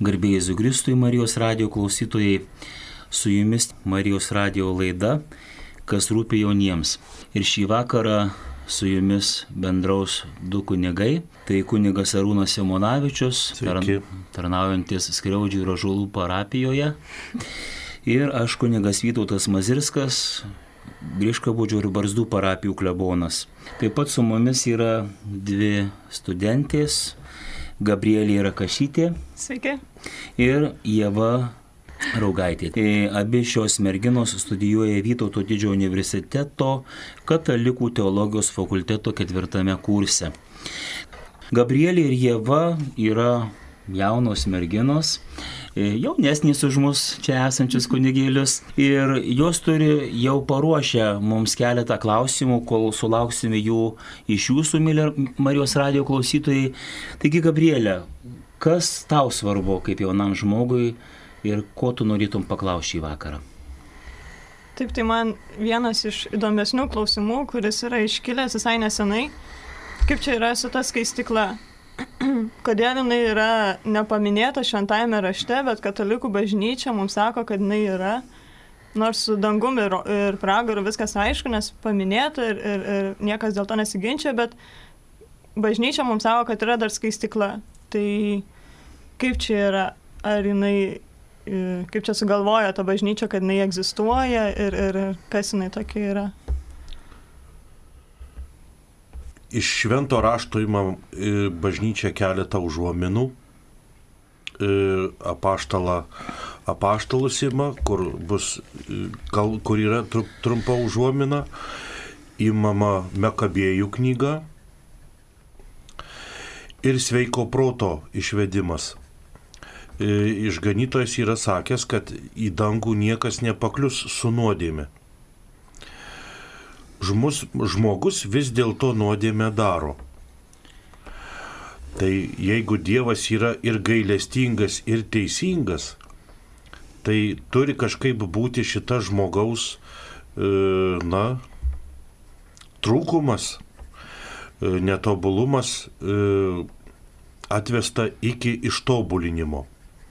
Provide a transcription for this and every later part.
Garbė Jėzui Kristui, Marijos radijo klausytojai, su jumis Marijos radijo laida, kas rūpi jauniems. Ir šį vakarą su jumis bendraus du kunigai. Tai kunigas Arūnas Simonavičius, tarnaujantis Skriaudžių ir Ąžuolų parapijoje. Ir aš kunigas Vytautas Mazirskas, Griškabūdžio ir Barzdų parapijų klebonas. Taip pat su mumis yra dvi studentės. Gabrielė Rakašytė. Sveiki. Ir Ieva Raugaitė. Abi šios merginos studijuoja Vytauto Didžiojo universiteto katalikų teologijos fakulteto 4 kurse. Gabrielė ir Ieva yra jaunos merginos, jaunesnės už mus čia esančius kunigėlius, ir jos turi jau paruošę mums keletą klausimų, kol sulauksime jų iš jūsų, mėly Marijos radijo klausytojai. Taigi, Gabrielė, kas tau svarbu kaip jaunam žmogui ir ko tu norėtum paklausti šį vakarą? Taip, tai man vienas iš įdomesnių klausimų, kuris yra iškilęs visai nesenai, kaip čia yra su ta skaistykla. Kodėl jinai yra nepaminėta šventajame rašte, bet katalikų bažnyčia mums sako, kad jinai yra, nors su dangum ir pragaru viskas aišku, nes paminėta ir niekas dėl to nesiginčia, bet bažnyčia mums sako, kad yra dar skaistykla. Tai kaip čia yra, ar jinai, kaip čia sugalvoja ta bažnyčia, kad jinai egzistuoja ir kas jinai tokia yra? Iš švento rašto ima bažnyčia keletą užuominų. Apaštalus ima, kur yra trumpa užuomina. Imama Mekabėjų knyga ir sveiko proto išvedimas. Išganytojas yra sakęs, kad į dangų niekas nepaklius su nuodėme. Žmogus vis dėlto nuodėmę daro. Tai jeigu Dievas yra ir gailestingas, ir teisingas, tai turi kažkaip būti šita žmogaus, trūkumas, netobulumas atvesta iki ištobulinimo.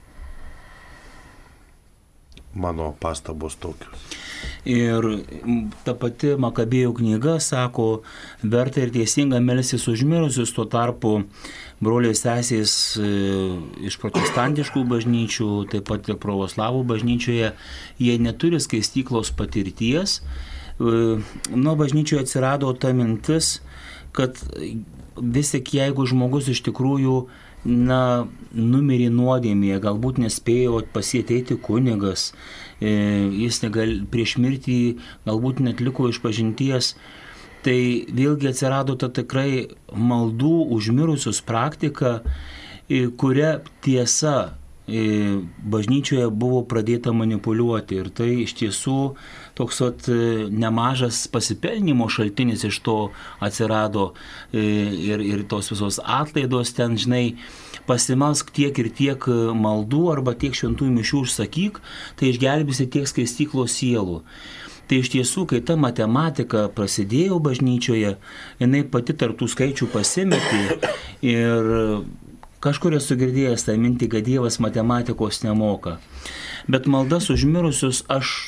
Mano pastabos tokios. Ir ta pati Makabėjų knyga sako, verta ir teisinga melstis už mirusius, tuo tarpu broliai sesės iš protestantiškų bažnyčių, taip pat ir pravoslavų bažnyčioje, jie neturi skaistyklos patirties. Nuo bažnyčioje atsirado ta mintis, kad vis tik jeigu žmogus iš tikrųjų numirė nuodėmėje, galbūt nespėjo pasieteiti kunigas, jis prieš mirtį galbūt netliko išpažinties, tai vėlgi atsirado ta tikrai maldų už mirusius praktika, kuria tiesa bažnyčioje buvo pradėta manipuliuoti, ir tai iš tiesų toks nemažas pasipelnimo šaltinis iš to atsirado, ir tos visos atlaidos ten, žinai, pasimelsk tiek ir tiek maldų arba tiek šventųjų mišių užsakyk, tai išgelbėsi tiek skaistyklos sielų. Tai iš tiesų, kai ta matematika prasidėjo bažnyčioje, jinai pati tartų skaičių pasimetė, ir kažkur esu girdėjęs tą mintį, kad Dievas matematikos nemoka. Bet malda už mirusius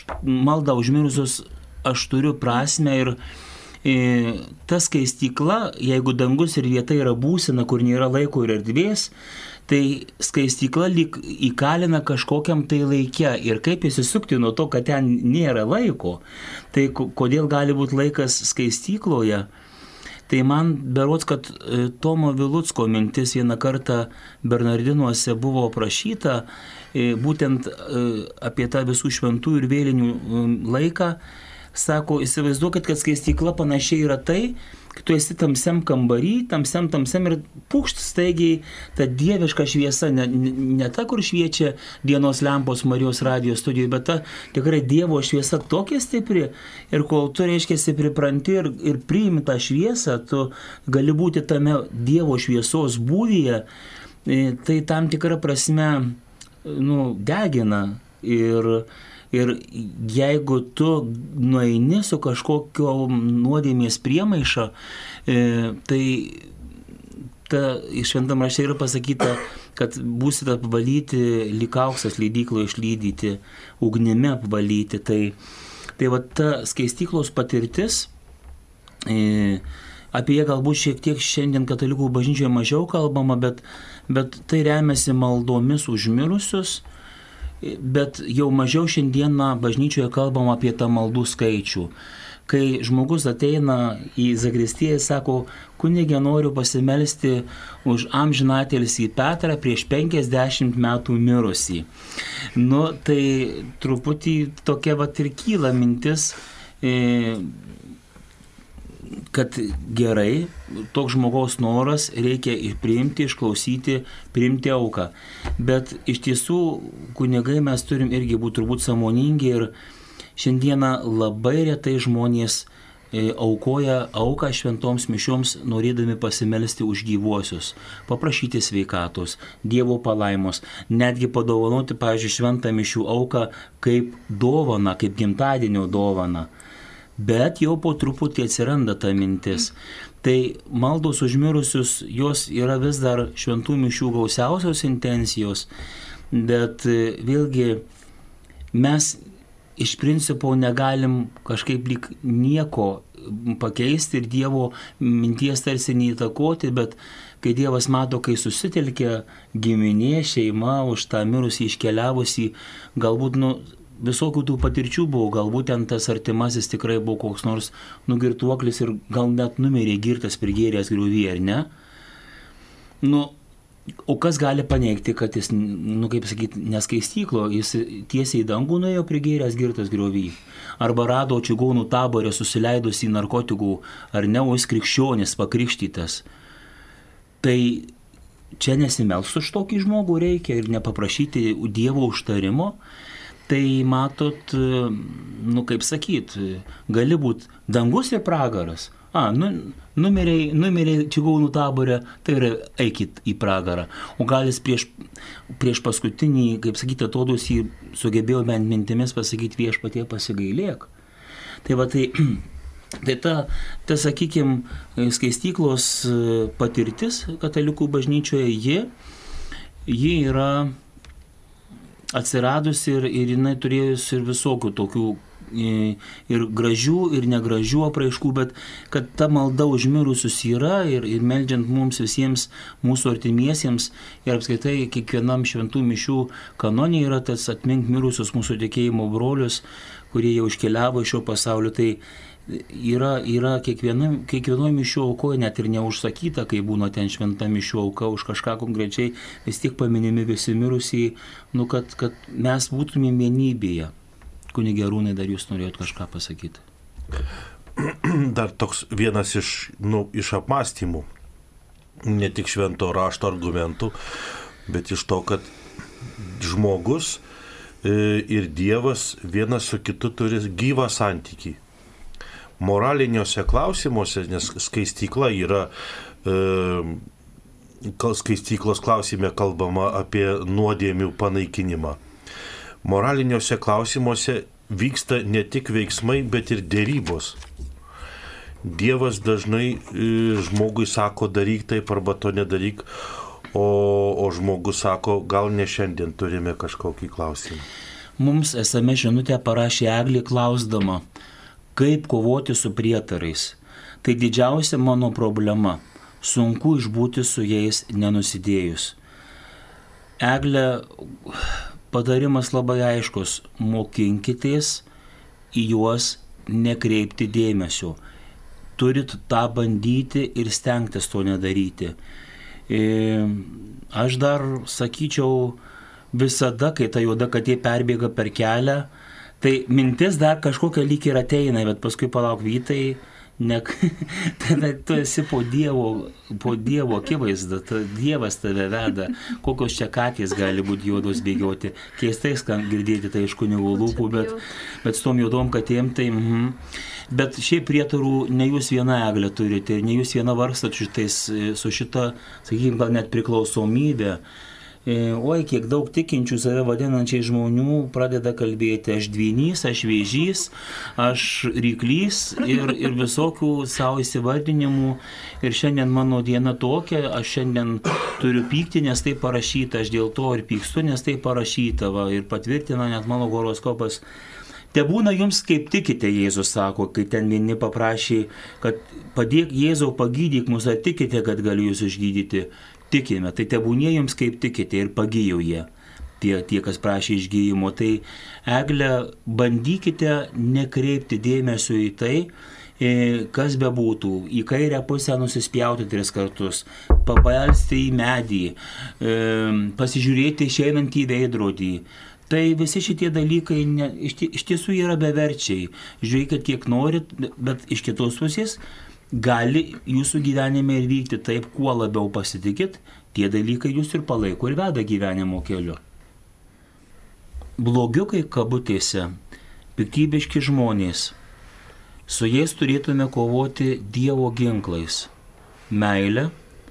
aš turiu prasme, ir ta skaistykla, jeigu dangus ir vieta yra būsena, kur nėra laiko ir erdvės, tai skaistykla lyg įkalina kažkokiam tai laike, ir kaip įsisukti nuo to, kad ten nėra laiko, tai kodėl gali būti laikas skaistykloje? Tai man berods, kad Tomo Vilucko mintis vieną kartą Bernardinuose buvo aprašyta, būtent apie tą visų šventų ir vėlinių laiką. Sako, įsivaizduokit, kad skaistykla panašiai yra tai, kad tu esi tamsiam kambarį, tamsiam ir pukšt staigiai ta dieviška šviesa, ne ta, kur šviečia dienos lempos Marijos radijo studijoje, bet ta tikrai Dievo šviesa tokia stipri, ir kol tu, reiškia, pripranti ir priimi tą šviesą, tu gali būti tame Dievo šviesos būvyje, tai tam tikrą prasme degina. Ir jeigu tu nueini su kažkokio nuodėmės priemaiša, tai šventam rašte yra pasakyta, kad būsite apvalyti, lyg auksas leidykloje išlydyti, ugnimi apvalyti. Tai va ta skaistyklos patirtis, apie ją galbūt šiek tiek šiandien katalikų bažnyčioje mažiau kalbama, bet tai remiasi maldomis už mirusius, bet jau mažiau šiandieną bažnyčioje kalbama apie tą maldų skaičių. Kai žmogus ateina į zakristiją ir sako, kunige, noriu pasimelsti už amžinatelsį Petrą prieš 50 metų mirusį. Tai truputį tokia vat ir kyla mintis, kad gerai, toks žmogaus noras, reikia priimti, išklausyti, priimti auką. Bet iš tiesų, kunigai, mes turim irgi būti turbūt sąmoningi ir šiandieną labai retai žmonės aukoja auką šventoms mišioms, norėdami pasimelsti už gyvuosius, paprašyti sveikatos, Dievo palaimos, netgi padovanoti, pavyzdžiui, šventą mišių auką kaip dovaną, kaip gimtadienio dovaną. Bet jau po truputį atsiranda ta mintis. Tai maldos už mirusius, jos yra vis dar šventų mišių gausiausios intencijos, bet vėlgi mes iš principo negalim kažkaip lyg nieko pakeisti ir Dievo minties tarsi neįtakoti, bet kai Dievas mato, kai susitelkia giminė, šeima už tą mirusį iškeliavusį, galbūt visokių tų patirčių buvo, galbūt ten tas artimasis tikrai buvo koks nors nugirtuoklis ir gal net numirė girtas prigėręs griovy, ar ne? O kas gali paneigti, kad jis, kaip sakyti, neskaistyklo, jis tiesiai į dangų nuėjo prigėręs girtas griovy, arba rado čigonų taborę susileidusį narkotikų, ar ne, o jis krikščionis pakrikštytas. Tai čia nesimels už tokį žmogų reikia ir nepaprašyti Dievo užtarimo. Tai matot, kaip sakyt, gali būti dangus ir pragaras. Numirė čigonų taborę, tai yra eikit į pragarą. O gal jis prieš paskutinį, kaip sakyti, atodus jį sugebėjo bent mintimis pasakyti viešpatie pasigailėk. Tai va tai ta sakykime, skaistyklos patirtis katalikų bažnyčioje, ji yra atsiradusi ir jinai turėjus ir visokių tokių ir gražių, ir negražių apraiškų, bet kad ta malda už mirusius yra ir meldžiant mums visiems mūsų artimiesiems ir apskaitai kiekvienam šventų mišių kanonė yra tas atmink mirusius mūsų tikėjimo brolius, kurie jau iškeliavo iš šio pasaulio. Tai yra kiekvienoje mišių aukoje net ir neužsakyta, kai būna ten šventa mišių auka už kažką konkrečiai, vis tiek paminimi visi mirusiai, kad mes būtumėm vienybėje. Kunige Arūnai, dar jūs norėjot kažką pasakyti? Dar toks vienas iš apmąstymų, ne tik švento rašto argumentų, bet iš to, kad žmogus ir Dievas vienas su kitu turi gyvą santykį. Moraliniuose klausimuose, nes skaistykla yra, skaistyklos klausime kalbama apie nuodėmių panaikinimą. Moraliniuose klausimuose vyksta ne tik veiksmai, bet ir dėrybos. Dievas dažnai žmogui sako, daryk taip arba to nedaryk, o žmogus sako, gal ne šiandien turime kažkokį klausimą. Mums SMS žinutę parašė Eglė klausdama, kaip kovoti su prietarais. Tai didžiausia mano problema. Sunku išbūti su jais nenusidėjus. Eglė, patarimas labai aiškus, mokinkitės į juos nekreipti dėmesio. Turit tą bandyti ir stengtis to nedaryti. Aš dar sakyčiau, visada, kai ta juoda katė perbėga per kelią, tai mintis dar kažkokia lyg ir ateina, bet paskui palauk Vytai, tada tu esi po Dievo akivaizdą, Dievas tave veda, kokios čia katės gali būti juodos bėgioti. Keistai girdėti tai iš kunigų lūpų, bet su tom juodom katėm tai... Bet šiaip prietarų ne jūs viena, Eglė, turite ir ne jūs viena varstat su šita, sakykime, gal net priklausomybė. Oi, kiek daug tikinčių save vadinančiai žmonių pradeda kalbėti, aš dvynys, aš vėžys, aš ryklys ir visokių savo įsivardinimų. Ir šiandien mano diena tokia, aš šiandien turiu pykti, nes tai parašyta, aš dėl to ir pykstu, nes tai parašyta, va, ir patvirtina net mano horoskopas. Te būna jums kaip tikite, Jėzus sako, kai ten vieni paprašė, kad padėk Jėzau, pagydyk mus, ar tikite, kad galiu jūs išgydyti. Tikime, tai tebūnie jums kaip tikite ir pagyjo jie, tie, kas prašė išgyjimo. Tai Egle, bandykite nekreipti dėmesio į tai, kas bebūtų, į kairę pusę nusispjauti 3 kartus, pabelsti į medį, pasižiūrėti išeinant į veidrodį. Tai visi šitie dalykai iš tiesų yra beverčiai. Žiūrėkit, kiek norit, bet iš kitos pusės gali jūsų gyvenime ir vykti taip, kuo labiau pasitikit, tie dalykai jūs ir palaiko ir veda gyvenimo keliu. Blogiukai kabutėse, piktybiški žmonės, su jais turėtume kovoti Dievo ginklais. Meilė,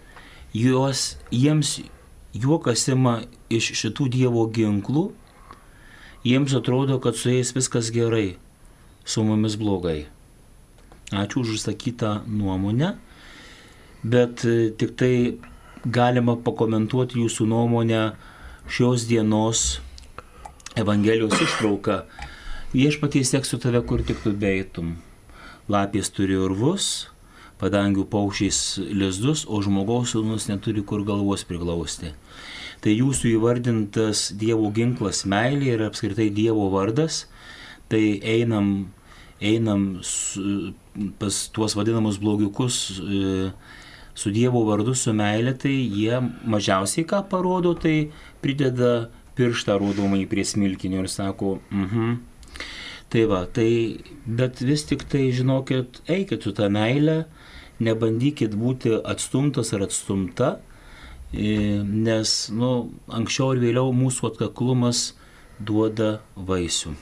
jiems juokas ima iš šitų Dievo ginklų, jiems atrodo, kad su jais viskas gerai, su mumis blogai. Ačiū už užsakytą nuomonę, bet tik tai galima pakomentuoti jūsų nuomonę šios dienos Evangelijos ištrauką. Viešpatie seksiu tave, kur tik tu beeitum. Lapės turi urvus, padangių paukščiais lizdus, o žmogaus sūnus neturi kur galvos priglausti. Tai jūsų įvardintas Dievo ginklas meilė ir apskritai Dievo vardas, tai einam pas tuos vadinamus blogiukus su Dievo vardu, su meilė, tai jie mažiausiai ką parodo, tai prideda pirštą rodomai prie smilkinio ir sako, Tai va, bet vis tik tai, žinokit, eikit su tą meilę, nebandykit būti atstumtas ar atstumta, nes, anksčiau ir vėliau mūsų atkaklumas duoda vaisių.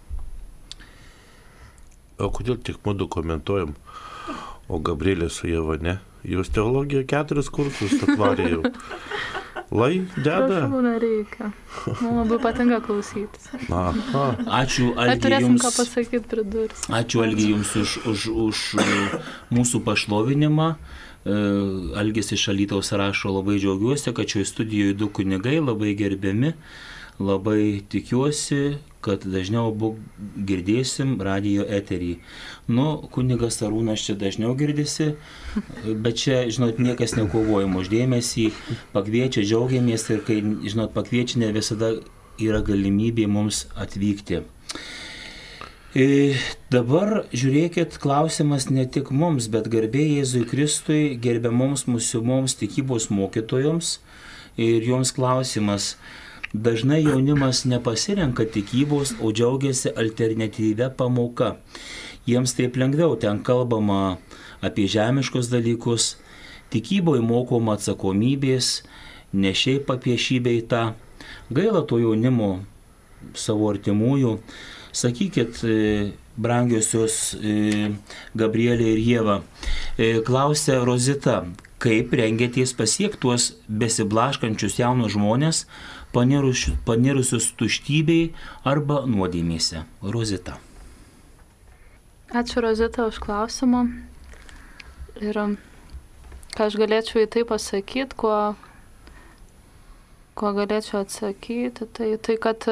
O kodėl tik mudu komentuojam, o Gabrielė su Ieva ne? Jūs teologija 4 kursus atvarė jau. Lai deda. Prašau, nereikia. Man labai patinka klausytis. Ačiū, Algi, jums. Turėsim ką pasakyti, pridurs. Ačiū, Algi, jums už mūsų pašlovinimą. Algis iš Alytaus rašo, labai džiaugiuosi, kad šioje studijoje 2 kunigai labai gerbiami. Labai tikiuosi, kad dažniau abu girdėsim radijo eterį. Kunigas Arūnas čia dažniau girdisi, bet čia, žinot, niekas nekovojam už dėmesį, pakviečia, džiaugiamės ir kai, žinot, pakviečia, ne visada yra galimybė mums atvykti. Dabar žiūrėkit, klausimas ne tik mums, bet garbė Jėzui Kristui, gerbiamoms mūsų tikybos mokytojoms ir joms klausimas. Dažnai jaunimas nepasirenka tikybos, o džiaugiasi alternatyvia pamoka. Jiems taip lengviau, ten kalbama apie žemiškus dalykus, tikyboje mokoma atsakomybės, ne šiaip apie šį bei tą. Gaila to jaunimo savo artimųjų. Sakykit, brangiosios Gabrielė ir Ieva, klausia Rozita, kaip rengėtės pasiekti tuos besiblaškančius jaunus žmonės, panirusius tuštybei arba nuodėmėse. Rozita. Ačiū, Rozita, už klausimą. Ir ką aš galėčiau į tai pasakyti, kuo galėčiau atsakyti, tai kad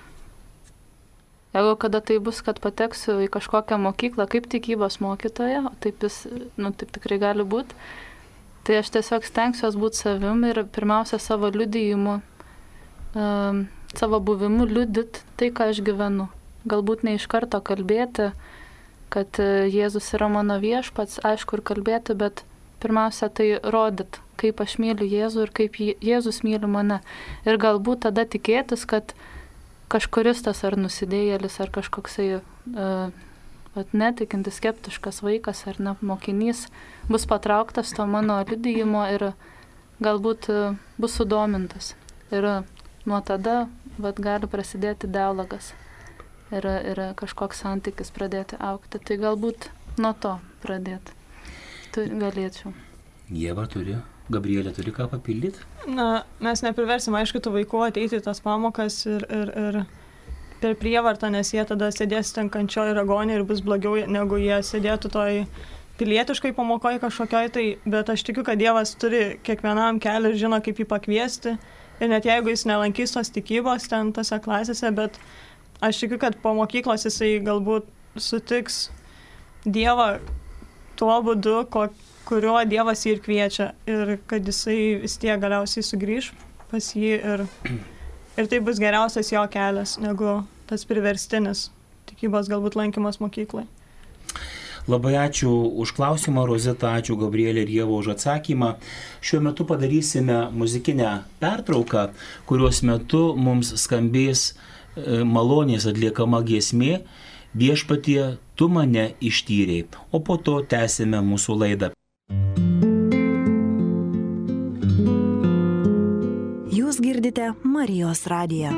jeigu kada tai bus, kad pateksiu į kažkokią mokyklą kaip tikybos mokytoja, taip tikrai gali būti, tai aš tiesiog stengsiuos būti savim ir pirmiausia savo liudijimu, savo buvimu liudyti tai, ką aš gyvenu. Galbūt ne iš karto kalbėti, kad Jėzus yra mano viešpats, aišku, ir kalbėti, bet pirmiausia tai rodyti, kaip aš myliu Jėzų ir kaip Jėzus myli mane. Ir galbūt tada tikėtis, kad kažkuris tas ar nusidėjėlis, ar kažkoksai netikintis, skeptiškas vaikas ar ne mokinys bus patrauktas to mano liudijimo ir galbūt bus sudomintas. Ir nuo tada gali prasidėti dialogas ir kažkoks santykis pradėti augti. Tai galbūt nuo to pradėti. Tai galėčiau. Ieva turi Gabrielė, turi ką papildyti? Na, mes nepriversim, aišku, tų vaikų ateiti į tas pamokas ir per prievartą, nes jie tada sėdės ten kančioj ir agonį ir bus blogiau, negu jie sėdėtų toj pilietiškai pamokoje kažkokioj, tai, bet aš tikiu, kad Dievas turi kiekvienam kelią ir žino, kaip jį pakviesti. Ir net jeigu jis nelankys tos tikybos ten tose klasėse, bet aš tikiu, kad po mokyklos jisai galbūt sutiks Dievą tuo būdu, kuriuo Dievas jį ir kviečia. Ir kad jisai vis tiek galiausiai sugrįž pas jį ir tai bus geriausias jo kelias, negu tas priverstinis tikybos galbūt lankymas mokyklai. Labai ačiū už klausimą, Rozita, ačiū Gabrielė ir Ieva už atsakymą. Šiuo metu padarysime muzikinę pertrauką, kurios metu mums skambės malonės atliekama giesmė Viešpatie, tu mane ištyrei, o po to tęsime mūsų laidą. Jūs girdite Marijos radiją.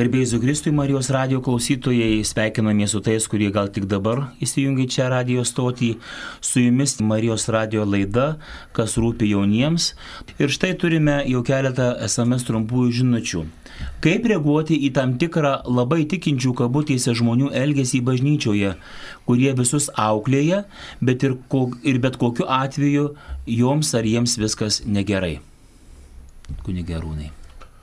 Garbėjai Jėzui Kristui, Marijos radijo klausytojai, sveikinamie su tais, kurie gal tik dabar įsijungia čia radijo stotį. Su jumis Marijos radijo laida, kas rūpi jauniems. Ir štai turime jau keletą SMS trumpųjų žinučių. Kaip reaguoti į tam tikrą labai tikinčių kabutėse žmonių elgesį bažnyčioje, kurie visus auklėja, bet bet kokiu atveju joms ar jiems viskas negerai? Kunige Arūnai.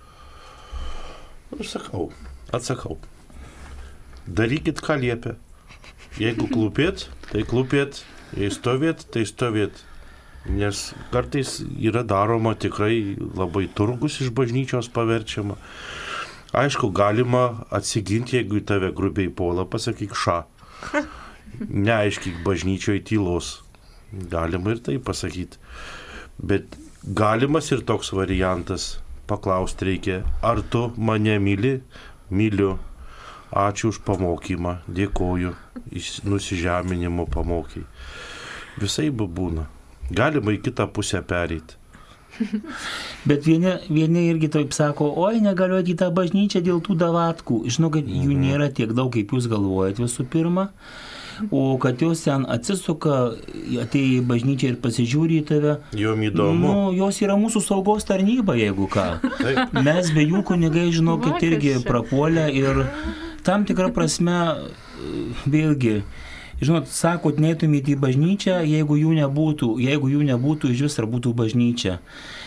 Atsakau. Darykit, ką liepia. Jeigu klūpėt, tai klūpėt. Jei stovėt, tai stovėt. Nes kartais yra daroma tikrai labai turgus iš bažnyčios paverčiama. Aišku, galima atsiginti, jeigu į tave grubiai puola, pasakyk ša. Neaiškik bažnyčioje tylos. Galima ir tai pasakyti. Bet galimas ir toks variantas. Paklausti reikia, ar tu mane myli? Myliu. Ačiū už pamokymą. Dėkoju. Nusižeminimo pamokai. Visai būna. Galima į kitą pusę pereiti. Bet vieni irgi taip sako, oi, negaliu į tą bažnyčią dėl tų davatkų. Žinau, kad jų nėra tiek daug, kaip jūs galvojat visų pirma. O kad jos ten atsisuka, atėjo į bažnyčią ir pasižiūri į tave. Jom įdomu. Jos yra mūsų saugos tarnyba, jeigu ką. Taip. Mes be jų kunigai, žinokit, irgi prapuolę ir tam tikrą prasme, vėlgi, žinot, sakot, neitumėte į bažnyčią, jeigu jų nebūtų, iš vis ar būtų bažnyčia.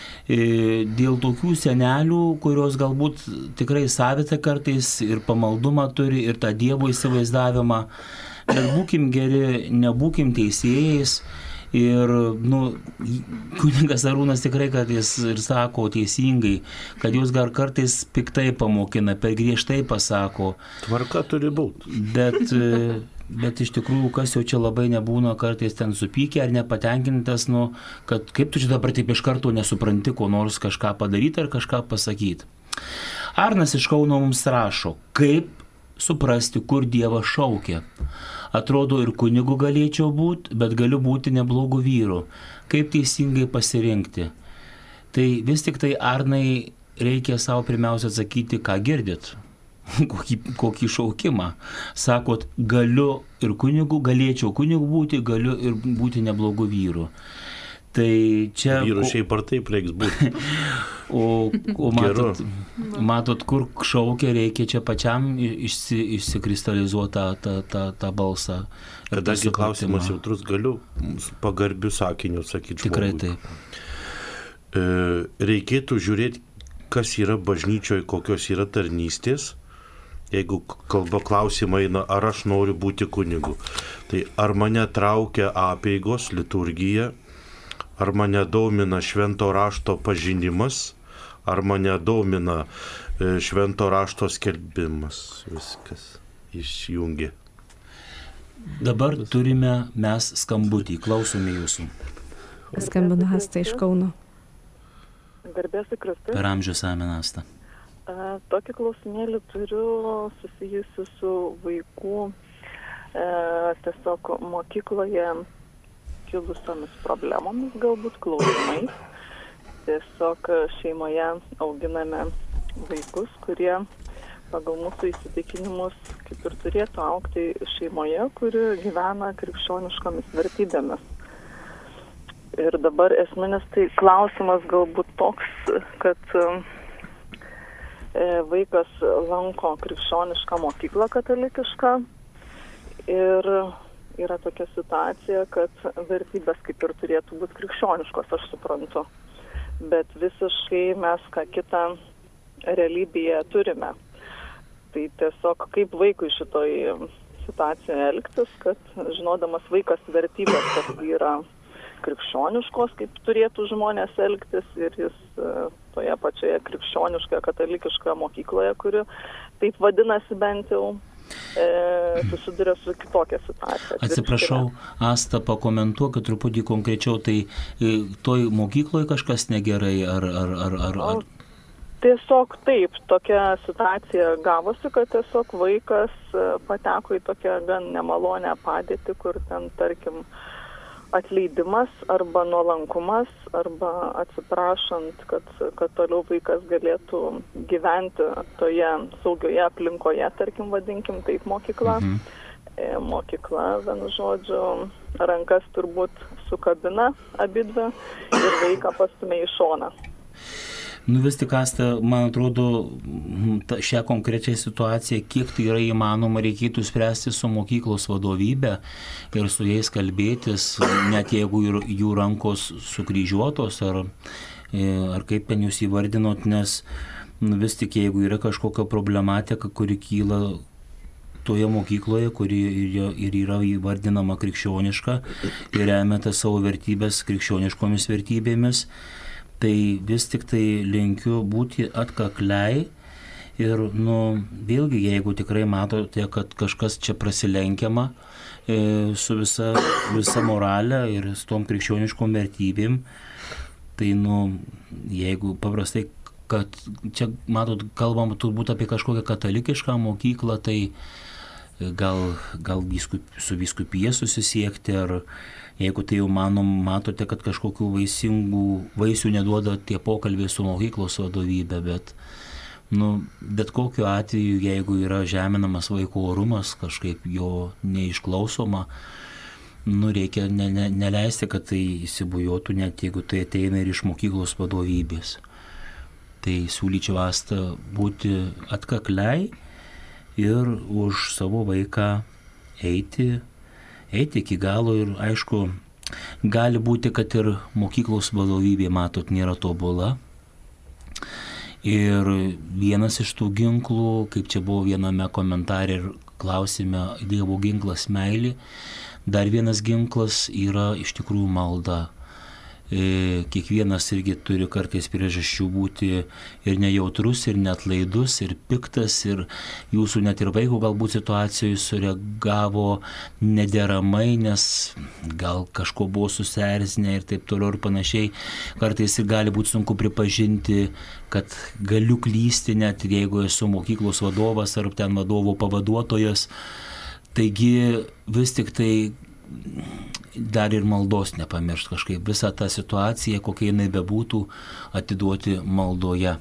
Dėl tokių senelių, kurios galbūt tikrai savitą kartais ir pamaldumą turi, ir tą Dievo įsivaizdavimą, bet būkim geri, nebūkim teisėjais. Ir, kunigas Arūnas tikrai kartais ir sako teisingai, kad jūs gal kartais piktai pamokina, per griežtai pasako. Tvarka turi būti. Bet iš tikrųjų, kas jau čia labai nebūna kartais ten supykę ar nepatenkintas, kad kaip tu čia dabar taip iš karto nesupranti, ko nors kažką padaryti ar kažką pasakyti. Arnas iš Kauno mums rašo, kaip suprasti, kur Dievas šaukia. Atrodo, ir kunigu galėčiau būti, bet galiu būti neblogų vyrų. Kaip teisingai pasirinkti? Tai vis tik tai, Arnai, reikia savo pirmiausia atsakyti, ką girdit. Kokį šaukimą. Sakot, galiu ir kunigu, galėčiau kunigu būti, galiu ir būti neblogų vyrų. Tai čia... Vyrų šiaip ar taip reiks būti. O matot, kur šaukia, reikia čia pačiam išsikristalizuoti tą balsą. Kadangi klausimas jautrus, galiu pagarbių sakinių sakyti žmogui. Tikrai taip. Reikėtų žiūrėti, kas yra bažnyčioje, kokios yra tarnystės. Jeigu kalba klausimai eina, ar aš noriu būti kunigu. Tai ar mane traukia apeigos, liturgija, ar mane domina švento rašto pažinimas, ar mane domina švento rašto skelbimas. Viskas išjungia. Dabar turime mes skambutį. Klausome jūsų. Skambinu Asta iš Kauno. Garbės į Kristų. Per amžius amen, Asta. Tokį klausimėlį turiu susijusiu su vaikų tiesiog mokykloje kilusiomis problemomis, galbūt klausimais. Tiesiog šeimoje auginame vaikus, kurie pagal mūsų įsitikinimus kaip ir turėtų augti šeimoje, kuri gyvena krikščioniškomis vertybėmis. Ir dabar esminis tai klausimas galbūt toks, kad vaikas lanko krikščionišką mokyklą katalikišką ir yra tokia situacija, kad vertybės kaip ir turėtų būti krikščioniškos, aš suprantu. Bet visiškai mes ką kitą realybėje turime. Tai tiesiog kaip vaikui šitoj situacijoje elgtis, kad žinodamas vaikas vertybės, kad yra krikščioniškos, kaip turėtų žmonės elgtis ir jis toje pačioje krikščioniškoje katalikiškoje mokykloje, kuri taip vadinasi bent jau, susiduria su kitokia situacija. Atsiprašau, Asta, pakomentuokit truputį konkrečiau, tai toj mokykloje kažkas negerai ar... Tiesiog taip, tokia situacija gavosi, kad tiesiog vaikas pateko į tokią gan nemalonę padėtį, kur ten, tarkim, atleidimas arba nuolankumas, arba atsiprašant, kad toliau vaikas galėtų gyventi toje saugioje aplinkoje, tarkim, vadinkim taip, mokykla. Mokykla, vienu žodžiu, rankas turbūt sukabina abidvi ir vaiką pastumia į šoną. Vis tik, Asta, man atrodo, šią konkrečią situaciją, kiek tai yra įmanoma, reikėtų spręsti su mokyklos vadovybė ir su jais kalbėtis, net jeigu jų rankos sukryžiuotos ar kaip ten jūs įvardinot, nes vis tik, jeigu yra kažkokia problematika, kuri kyla toje mokykloje, kuri ir yra įvardinama krikščioniška ir remia tas savo vertybės krikščioniškomis vertybėmis, tai vis tik tai linkiu būti atkakliai ir, vėlgi, jeigu tikrai matote, kad kažkas čia prasilenkiama su visa moralė ir su tom krikščioniškom vertybėm, tai, jeigu paprastai, kad čia, matot, kalbam turbūt apie kažkokią katalikišką mokyklą, tai gal su vyskupija susisiekti, ar jeigu tai jau matote, kad kažkokių vaisių neduoda tie pokalbiai su mokyklos vadovybė, bet kokiu atveju, jeigu yra žeminamas vaiko orumas, kažkaip jo neišklausoma, reikia neleisti, kad tai įsibujotų, net jeigu tai ateina ir iš mokyklos vadovybės. Tai siūlyčiau, Asta, būti atkakliai ir už savo vaiką eiti iki galo ir, aišku, gali būti, kad ir mokyklos vadovybė, matot, nėra tobula. Ir vienas iš tų ginklų, kaip čia buvo viename komentare ir klausime, Dievo ginklas meilė, dar vienas ginklas yra iš tikrųjų malda. Kiekvienas irgi turi kartais priežasčių būti ir nejautrus, ir neatlaidus, ir piktas, ir jūsų net ir vaiko galbūt situacijoje sureagavo nederamai, nes gal kažko buvo susierzinę ir taip toliau ir panašiai. Kartais ir gali būti sunku pripažinti, kad galiu klysti, net jeigu esu mokyklos vadovas ar ten vadovo pavaduotojas. Taigi vis tik tai dar ir maldos nepamiršt kažkaip visą tą situaciją, kokia jinai bebūtų, atiduoti maldoje.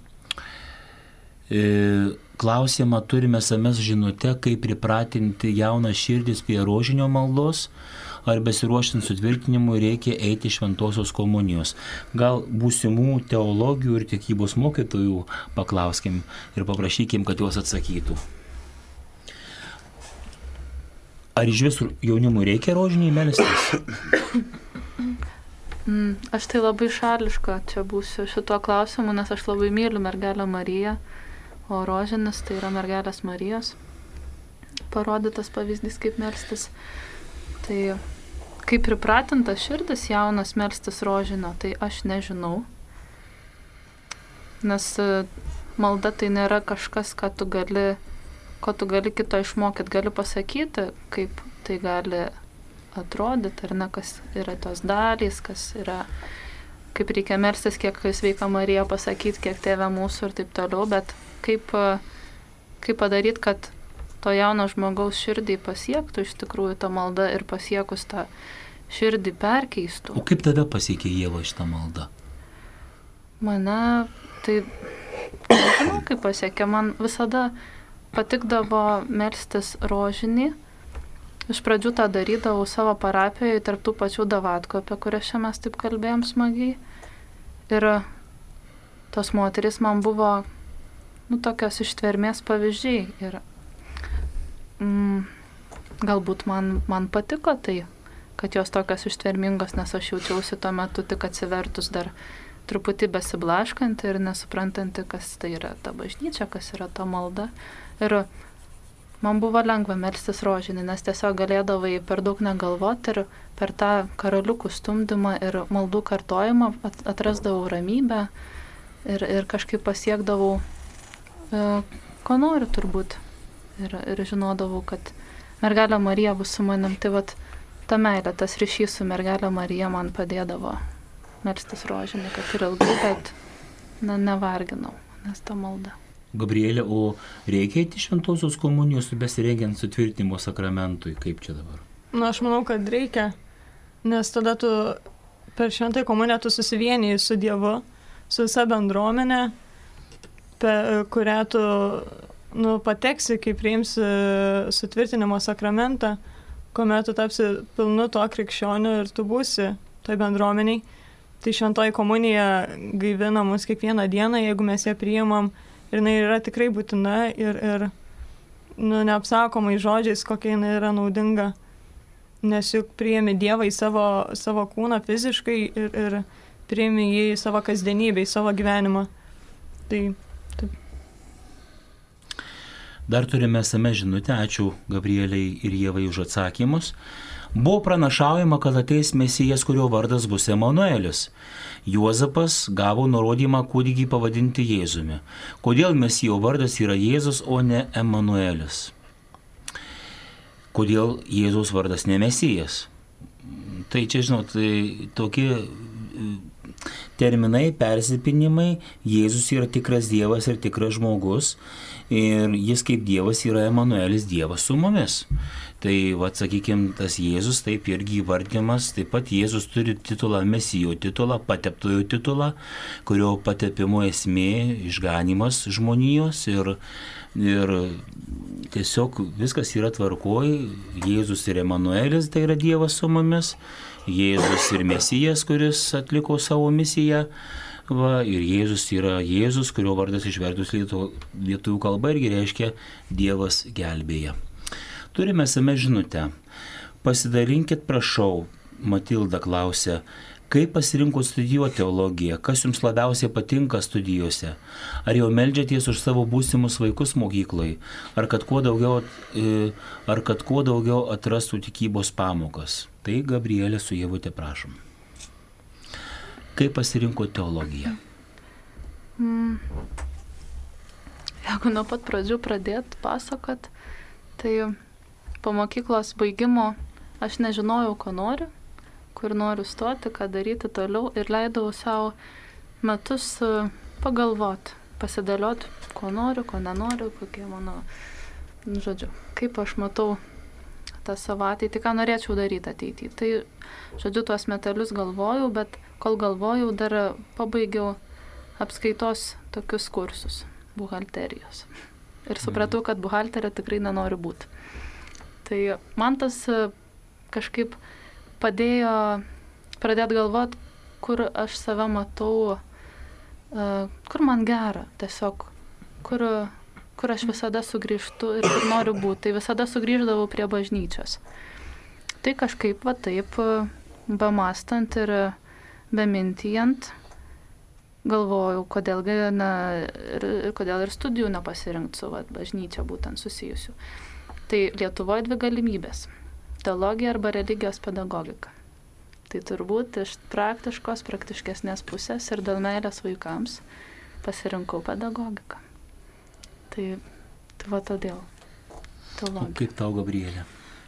Klausimą turime SMS žinutę, kaip pripratinti jaunas širdis prie rožinio maldos, ar besiruošiant sutvirtinimui reikia eiti šventosios komunijos. Gal būsimų teologijų ir tikybos mokytojų paklauskim ir paprašykim, kad juos atsakytų. Ar iš visų jaunimų reikia rožiniai melstis? Aš tai labai šališka čia būsiu šituo klausimu, nes aš labai myliu mergelę Mariją, o rožinis tai yra mergelės Marijos parodytas pavyzdys, kaip melstis. Tai kaip pripratintas širdis jaunas melstis rožinio, tai aš nežinau. Nes malda tai nėra kažkas, ko tu gali kito išmokyti, gali pasakyti, kaip tai gali atrodyti, ar ne, kas yra tos dalys, kas yra, kaip reikia melstis, kiek sveika Marija pasakyti, kiek Tėve mūsų ir taip toliau, bet kaip padaryti, kad to jauno žmogaus širdį pasiektų iš tikrųjų ta malda ir pasiekus tą širdį perkeistų. O kaip tave pasiekė, Ieva, šitą maldą? Mane, tai nežinau, kaip pasiekė, man visada patikdavo melstis rožinį. Iš pradžių tą darydavau savo parapijoje, tarp tų pačių davatkų, apie kurias čia mes taip kalbėjom smagiai. Ir tos moterys man buvo, tokios ištvermės pavyzdžiai. Ir galbūt man patiko tai, kad jos tokios ištvermingos, nes aš jaučiausi tuo metu tik atsivertus dar truputį besiblaškanti ir nesuprantanti, kas tai yra ta bažnyčia, kas yra ta malda. Ir man buvo lengva melstis rožinį, nes tiesiog galėdavai per daug negalvoti ir per tą karaliukų stumdymą ir maldų kartojimą atrasdavau ramybę ir kažkaip pasiekdavau, ko noriu turbūt. Ir žinodavau, kad mergelė Marija bus su manim. Tai vat ta meilė, tas ryšys su mergelė Marija man padėdavo melstis rožinį, kad ir ilgai, bet nevarginau, nes ta malda. Gabrielė, o reikia eiti šventosios komunijos besirengiant sutvirtinimo sakramentui? Kaip čia dabar? Aš manau, kad reikia. nes tada tu per šventąją komuniją tu susivieniji su Dievu, su visa bendruomenė, kurią tu pateksi, kai priimsi sutvirtinimo sakramentą, kuomet tu tapsi pilnu to krikščioniu ir tu būsi toj bendruomeniai. Tai šventoji komunija gaivina mus kiekvieną dieną, jeigu mes ją priimam, ir jinai yra tikrai būtina ir neapsakomai žodžiais, kokia jinai yra naudinga, nes juk priimi Dievą į savo kūną fiziškai ir priimi jį į savo kasdienybę, į savo gyvenimą. Tai taip. Dar turime SMS žinutę, ačiū Gabrieliai ir Ievai už atsakymus. Buvo pranašaujama, kad ateis Mesijas, kurio vardas bus Emanuelis. Juozapas gavo nurodymą kūdikį pavadinti Jėzumi. Kodėl Mesijo vardas yra Jėzus, o ne Emanuelis? Kodėl Jėzaus vardas ne Mesijas? Tai čia, žinot, tokie terminai, persipinimai. Jėzus yra tikras Dievas ir tikras žmogus. Ir jis kaip Dievas yra Emanuelis, Dievas su mumis. Tai, sakykime, tas Jėzus taip irgi įvardymas, taip pat Jėzus turi titulą Mesijo titulą, pateptojo titulą, kurio patepimo esmė išganimas žmonijos ir tiesiog viskas yra tvarkoj. Jėzus ir Emanuelis, tai yra Dievas su mumis, Jėzus ir Mesijas, kuris atliko savo misiją. Ir Jėzus yra Jėzus, kurio vardas išvertus lietuvių kalba irgi reiškia Dievas gelbėja. Turime SMS žinutę. Pasidalinkit, prašau, Matilda klausia, kaip pasirinkot studijuoti teologiją, kas jums labiausiai patinka studijose, ar jau meldžiatės už savo būsimus vaikus mokyklai, ar kad kuo daugiau atrastų tikybos pamokas. Tai Gabrielė su Ievute prašom. Kaip pasirinko teologiją? Jeigu nuo pat pradžių pradėt pasakot, tai po mokyklos baigimo aš nežinojau, ko noriu, kur noriu stoti, ką daryti toliau ir leidau savo metus pagalvoti, pasidėlioti, ko noriu, ko nenoriu, kokie mano, kaip aš matau tą savo ateitį, ką norėčiau daryti ateityje. Tai, tuos metelius galvojau, bet kol galvojau, dar pabaigiau apskaitos tokius kursus, buhalterijos. Ir supratau, kad buhalterė tikrai nenoriu būti. Tai man tas kažkaip padėjo pradėti galvoti, kur aš save matau, kur man gera, tiesiog, kur aš visada sugrįžtu ir kur noriu būti. Tai visada sugrįždavau prie bažnyčios. Tai kažkaip taip, bemastant ir bemintijant, galvojau, kodėl ir studijų nepasirinkti su bažnyčia būtent susijusių. Tai Lietuvoje 2 galimybės – teologija arba religijos pedagogika. Tai turbūt iš praktiškesnės pusės ir dėl meilės vaikams pasirinkau pedagogiką. Tai todėl teologija. Kaip tau, Gabrielė?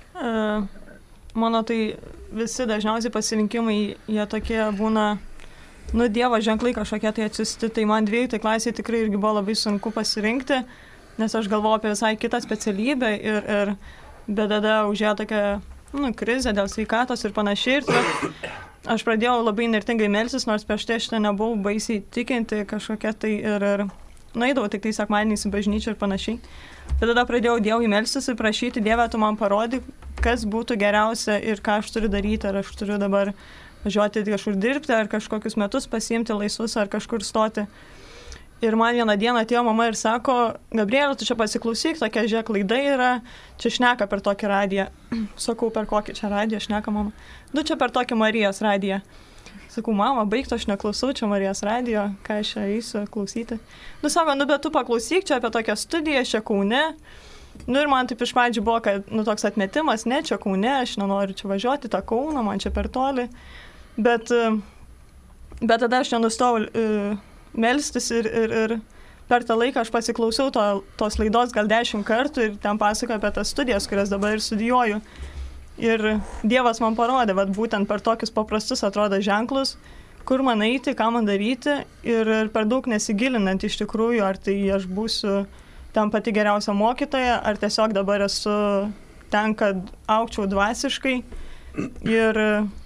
Mano tai visi dažniausiai pasirinkimai, jie tokie būna, Dievo ženklai kažkokie tai atsiusti. Tai man 12 klasėje tikrai irgi buvo labai sunku pasirinkti, nes aš galvojau apie visai kitą specialybę bet tada užėjo tokia krizė dėl sveikatos ir panašiai. Ir aš pradėjau labai nirtingai melstis, nors prieš tai aš nebuvau baisiai tikinti kažkokia tai ir nueidavau tik tai sekmadieniais į bažnyčią ir panašiai. Bet tada pradėjau Dievui melstis ir prašyti, Dieve, tu man parodyk, kas būtų geriausia ir ką aš turiu daryti, ar aš turiu dabar važiuoti kažkur dirbti, ar kažkokius metus pasiimti laisvus, ar kažkur stoti. Ir man vieną dieną atėjo mama ir sako, Gabrielė, tu čia pasiklausyk, tokia žiūrėk klaida yra, čia šneka per tokį radiją. Sakau, per kokį čia radiją šneka mama? Čia per tokį Marijos radiją. Sakau, mama, baigtų, aš neklausau čia Marijos radijo, ką aš čia eisiu klausyti. Sako, bet tu paklausyk čia apie tokią studiją, čia Kaune. Ir man taip iš pradžių buvo, kad toks atmetimas, ne, čia Kaune, aš nenoriu čia važiuoti, tą Kauną, man čia per toli. Bet tada aš nenustojau melstis ir per tą laiką aš pasiklausiau tos laidos gal 10 kartų ir ten pasakoju apie tas studijas, kurias dabar ir studijuoju. Ir Dievas man parodė, būtent per tokius paprastus atrodo ženklus, kur man eiti, ką man daryti ir per daug nesigilinant iš tikrųjų, ar tai aš būsiu ten pati geriausia mokytoja, ar tiesiog dabar esu ten, kad augčiau dvasiškai. Ir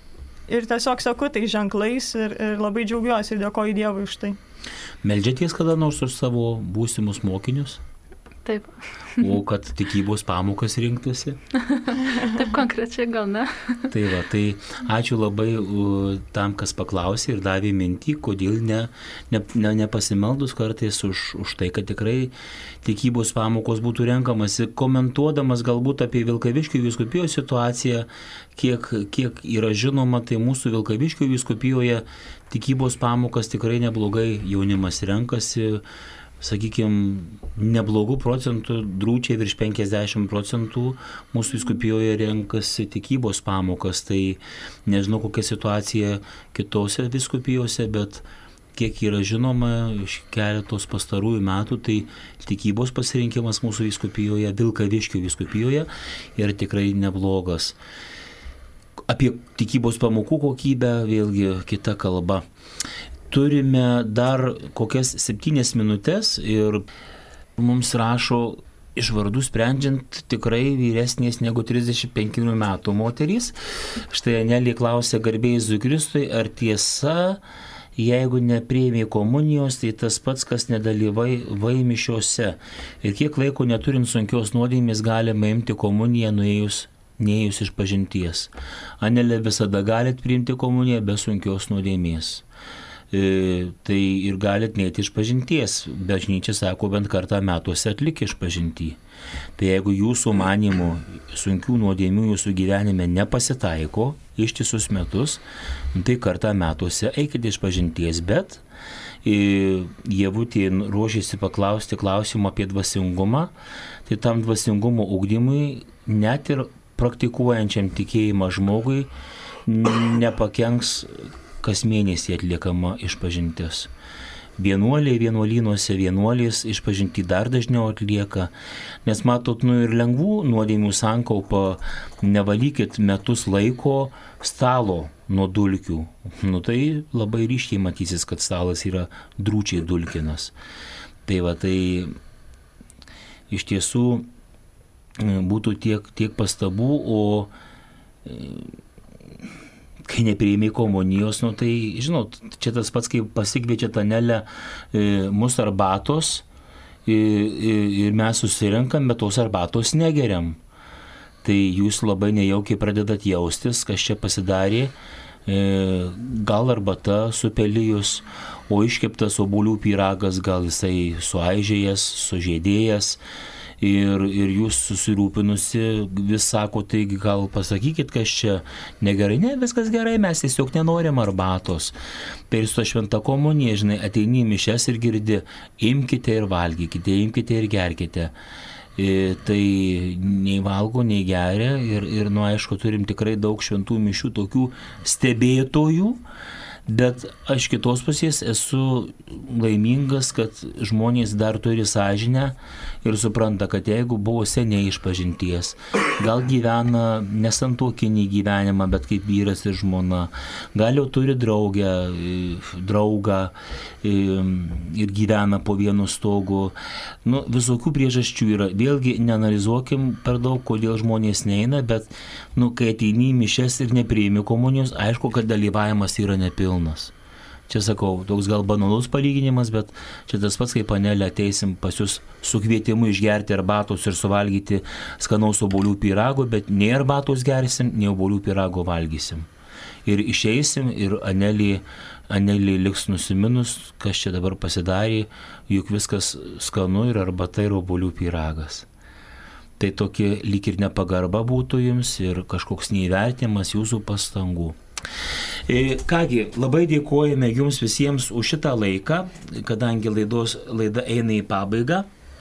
ir tiesiog seku tai ženklais ir labai džiaugiuosi ir dėkoju Dievui už tai. Meldžiatės kada nors už savo būsimus mokinius? Taip. O kad tikybos pamokas rinktųsi? Taip konkrečiai gal ne. Tai va, tai ačiū labai tam, kas paklausė ir davė mintį, kodėl nepasimeldus kartais už tai, kad tikrai tikybos pamokos būtų renkamasi, komentuodamas galbūt apie Vilkaviškio vyskupijos situaciją, kiek yra žinoma, tai mūsų Vilkaviškio vyskupijoje tikybos pamokas tikrai neblogai jaunimas renkasi. Sakykime, neblogų procentų, drūčiai virš 50% mūsų vyskupijoje renkasi tikybos pamokas. Tai nežinau, kokia situacija kitose vyskupijose, bet kiek yra žinoma iš keletos pastarųjų metų, tai tikybos pasirinkimas mūsų vyskupijoje, Vilkaviškio vyskupijoje, yra tikrai neblogas. Apie tikybos pamokų kokybę vėlgi kita kalba. Turime dar kokias 7 minutės ir mums rašo iš vardų sprendžiant tikrai vyresnės negu 35 metų moterys. Štai Anelė klausia garbė Jėzui Kristui, ar tiesa, jeigu nepriėmė komunijos, tai tas pats, kas nedalyvai mišiose. Ir kiek laiko neturint sunkios nuodėmės galima imti komuniją neėjus iš pažinties. Anelė, visada galit priimti komuniją be sunkios nuodėmės. Tai ir galit neiti iš pažinties. Bažnyčia sako, bent kartą metuose atlik iš pažintį. Tai jeigu jūsų manymų sunkių nuodėmių jūsų gyvenime nepasitaiko ištisus metus, tai kartą metuose eikite iš pažinties, bet Ievutė ruošiasi paklausti klausimą apie dvasingumą, tai tam dvasingumo ugdymui net ir praktikuojančiam tikėjimą žmogui nepakenks kas mėnesį atliekama išpažintis. Vienuoliai vienuolynuose vienuolės išpažintį dar dažniau atlieka, nes matot, ir lengvų nuodėmių sankaupa, nevalykit metus laiko stalo nuo dulkių. Tai labai ryškiai matysis, kad stalas yra drūčiai dulkinas. Tai va, tai iš tiesų būtų tiek pastabų, o kai nepriėmė komunijos, tai, žinot, čia tas pats, kai pasikviečia Anelę mūsų arbatos ir mes susirenkam, bet tos arbatos negeriam. Tai jūs labai nejaukiai pradedat jaustis, kas čia pasidarė, gal arbata supelijus, o iškeptas obuolių pyragas, gal jisai suaižėjęs, sužėdėjęs. Ir jūs susirūpinusi vis sako, tai gal pasakykit, kas čia negerai. Ne, viskas gerai, mes tiesiog nenorim arbatos. Per su šventą komuniją, žinai, ateini į mišias ir girdi, imkite ir valgykite, imkite ir gerkite. Tai nei valgo, nei geria ir aišku, turim tikrai daug šventų mišių tokių stebėtojų. Bet aš kitos pusės esu laimingas, kad žmonės dar turi sąžinę ir supranta, kad jeigu buvo seniai išpažinties, gal gyvena nesantuokinį gyvenimą, bet kaip vyras ir žmona, gal jau turi draugą ir gyvena po vienu stogu. Visokių priežasčių yra. Vėlgi neanalizuokim per daug, kodėl žmonės neina, bet kai ateini į mišias ir nepriimi komunijos, aišku, kad dalyvavimas yra nepilnas. Čia sakau, toks gal banalus palyginimas, bet čia tas pats, kaip Anelė ateisim pas jūs su kvietimu išgerti arbatos ir suvalgyti skanaus obuolių pyrago, bet nei arbatos gersim, nei obuolių pyrago valgysim. Ir išeisim ir Anelė liks nusiminus, kas čia dabar pasidarė, juk viskas skanu ir arbata ir obuolių pyragas. Tai tokia lyg ir nepagarba būtų jums ir kažkoks neįvertinimas jūsų pastangų. Kągi, labai dėkojame jums visiems už šitą laiką, kadangi laida eina į pabaigą.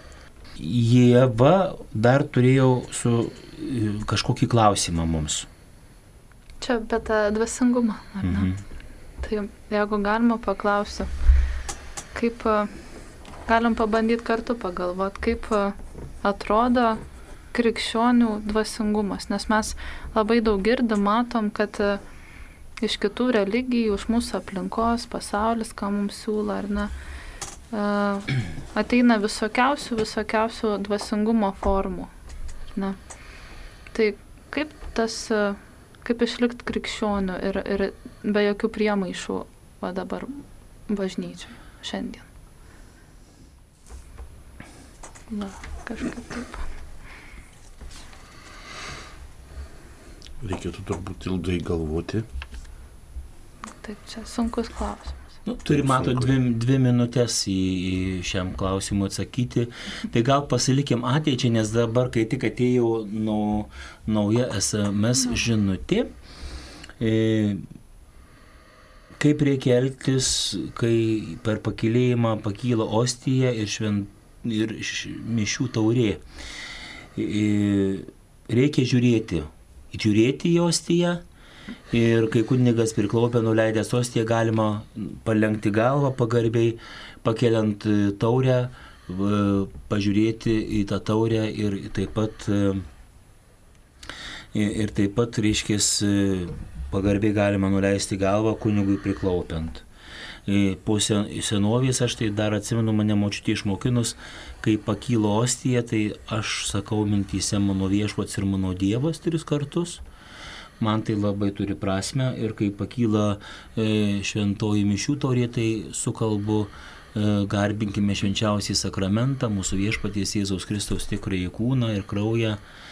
Ieva dar turėjau su kažkokį klausimą mums. Čia apie tą dvasingumą, ar ne? Mhm. Tai jeigu galima paklausiu, kaip galim pabandyti kartu pagalvoti, kaip atrodo krikščionių dvasingumas, nes mes labai daug girdim, matom, kad iš kitų religijų, iš mūsų aplinkos, pasaulis, ką mums siūlo, ar ne, ateina visokiausių dvasingumo formų. Ne? Tai kaip tas kaip išlikti krikščioniu ir be jokių priemaišų va dabar bažnyčiai šiandien. Na, kažkaip taip. Reikėtų turbūt ilgai galvoti. Taip, čia sunkus klausimas. Turi, mato, dvi minutės į šiam klausimui atsakyti. Tai gal pasilikim ateičiai, nes dabar, kai tik atėjo nauja SMS žinutė, kaip reikia elgtis, kai per pakilėjimą pakyla ostija ir mišių taurė. Reikia žiūrėti į ostiją. Ir kai kunigas priklaupė nuleidęs ostiją, galima palenkti galvą pagarbiai, pakeliant taurę, pažiūrėti į tą taurę ir taip pat reiškės, pagarbiai galima nuleisti galvą kunigui priklaupiant. Po senovės, aš tai dar atsimenu, mane močiutė išmokinus, kai pakylo ostija, tai aš sakau mintyse mano viešpats ir mano Dievas 3 kartus. Man tai labai turi prasme ir kai pakyla šventoji mišių taurė, tai sukalbu garbinkime švenčiausią sakramentą, mūsų viešpaties Jėzaus Kristaus tikrąjį kūną ir kraują,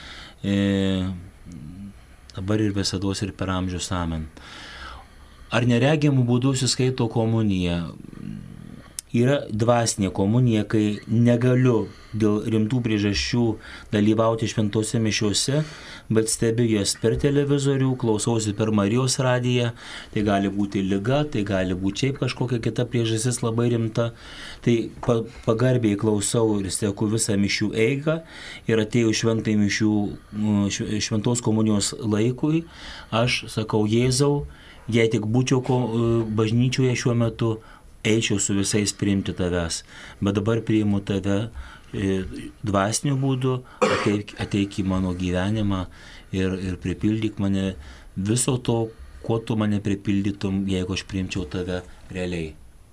dabar ir visados ir per amžius amen. Ar neregiamų būdų suskaito komunija? Yra dvasinė komunija, kai negaliu dėl rimtų priežasčių dalyvauti šventose mišiuose, bet stebiu jas per televizorių, klausausi per Marijos radiją, tai gali būti liga, tai gali būti šiaip kažkokia kita priežastis labai rimta, tai pagarbiai klausau ir steku visą mišių eigą ir atėjau šventai mišių, šventos komunijos laikui, aš sakau Jėzau, jei tik būčiau bažnyčioje šiuo metu, eičiau su visais priimti tavęs, bet dabar priimu tave dvasiniu būdu, ateik į mano gyvenimą ir pripildyk mane viso to, kuo tu mane pripildytum, jeigu aš priimčiau tave realiai.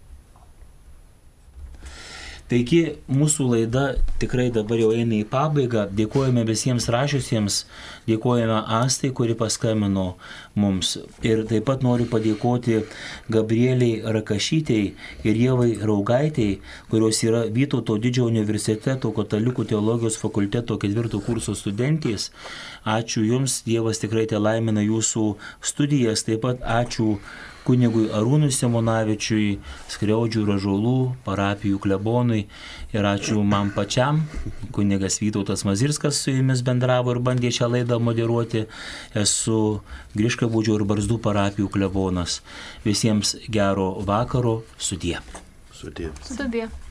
Taigi mūsų laida tikrai dabar jau eina į pabaigą. Dėkojame visiems rašiusiems, dėkojame Astai, kuri paskambino mums. Ir taip pat noriu padėkoti Gabrieliai Rakašytei ir Ievai Raugaitei, kurios yra Vytauto Didžiojo universiteto Katalikų teologijos fakulteto 4 kurso studentės. Ačiū Jums, Dievas tikrai te laimina Jūsų studijas. Taip pat ačiū kunigui Arūnui Simonavičiui, Skriaudžių Ražolų parapijų klebonui ir ačiū man pačiam. Kunigas Vytautas Mazirskas su jumis bendravo ir bandė šią laidą moderuoti. Esu Griškabūdžio ir Barzdų parapijų klebonas. Visiems gero vakaro, sudie. Sudie. Sudie.